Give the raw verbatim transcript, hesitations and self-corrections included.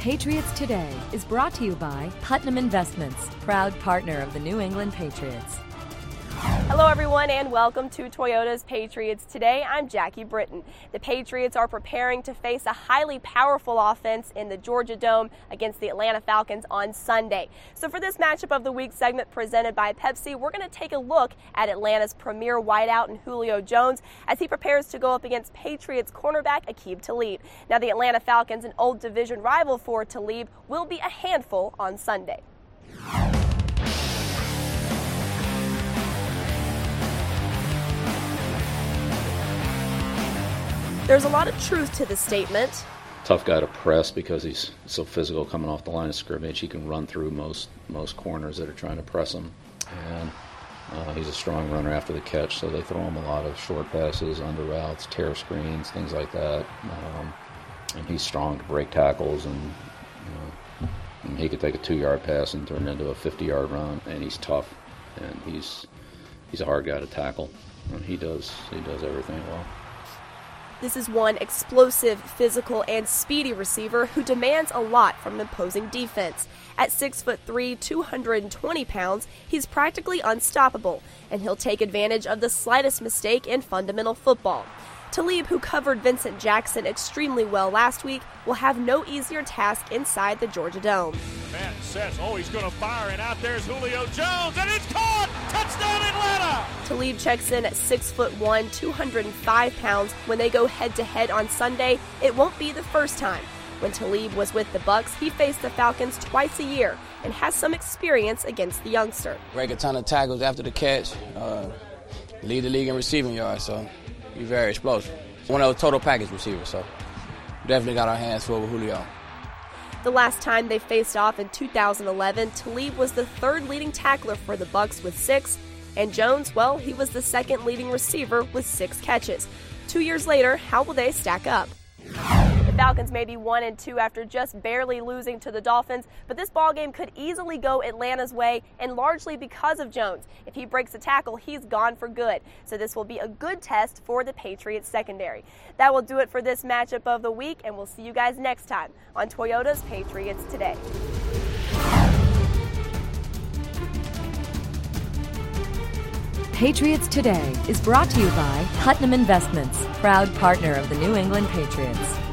Patriots Today is brought to you by Putnam Investments, proud partner of the New England Patriots. Hello everyone and welcome to Toyota's Patriots Today. I'm Jackie Britton. The Patriots are preparing to face a highly powerful offense in the Georgia Dome against the Atlanta Falcons on Sunday. So for this Matchup of the Week segment presented by Pepsi, we're going to take a look at Atlanta's premier wideout in Julio Jones as he prepares to go up against Patriots cornerback Aqib Talib. Now the Atlanta Falcons, an old division rival for Talib, will be a handful on Sunday. There's a lot of truth to the statement. Tough guy to press because he's so physical coming off the line of scrimmage. He can run through most most corners that are trying to press him. And uh, he's a strong runner after the catch, so they throw him a lot of short passes, under routes, tear screens, things like that. Um, and he's strong to break tackles, and, you know, and he could take a two-yard pass and turn it into a fifty-yard run. And he's tough, and he's he's a hard guy to tackle. And he does he does everything well. This is one explosive, physical, and speedy receiver who demands a lot from an opposing defense. At six foot three, two hundred twenty pounds, he's practically unstoppable, and he'll take advantage of the slightest mistake in fundamental football. Talib, who covered Vincent Jackson extremely well last week, will have no easier task inside the Georgia Dome. Man says, oh, he's going to fire, and out there's Julio Jones, and it's caught! Touchdown Atlanta! Talib checks in at six foot one, two hundred five pounds. When they go head-to-head on Sunday, it won't be the first time. When Talib was with the Bucs, he faced the Falcons twice a year and has some experience against the youngster. Break a ton of tackles after the catch, uh, lead the league in receiving yards, so he's very explosive. One of those total package receivers, so definitely got our hands full with Julio. The last time they faced off in two thousand eleven, Talib was the third leading tackler for the Bucs with six, and Jones, well, he was the second leading receiver with six catches. Two years later, how will they stack up? The Falcons may be one and two after just barely losing to the Dolphins, but this ballgame could easily go Atlanta's way, and largely because of Jones. If he breaks a tackle, he's gone for good. So this will be a good test for the Patriots secondary. That will do it for this Matchup of the Week, and we'll see you guys next time on Toyota's Patriots Today. Patriots Today is brought to you by Putnam Investments, proud partner of the New England Patriots.